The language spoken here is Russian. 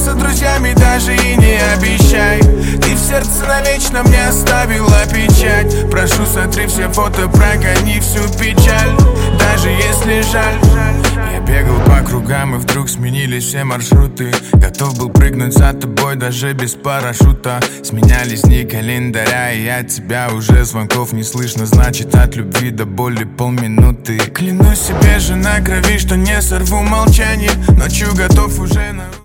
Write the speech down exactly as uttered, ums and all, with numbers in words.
Прощаться с друзьями даже и не обещай. Ты в сердце навечно мне оставила печать. Прошу, сотри все фото, прогони всю печаль, даже если жаль. Я бегал по кругам и вдруг сменились все маршруты. Готов был прыгнуть за тобой даже без парашюта. Сменялись дни календаря, и от тебя уже звонков не слышно. Значит, от любви до боли полминуты. Клянусь себе же на крови, что не сорву молчание. Ночью готов уже на...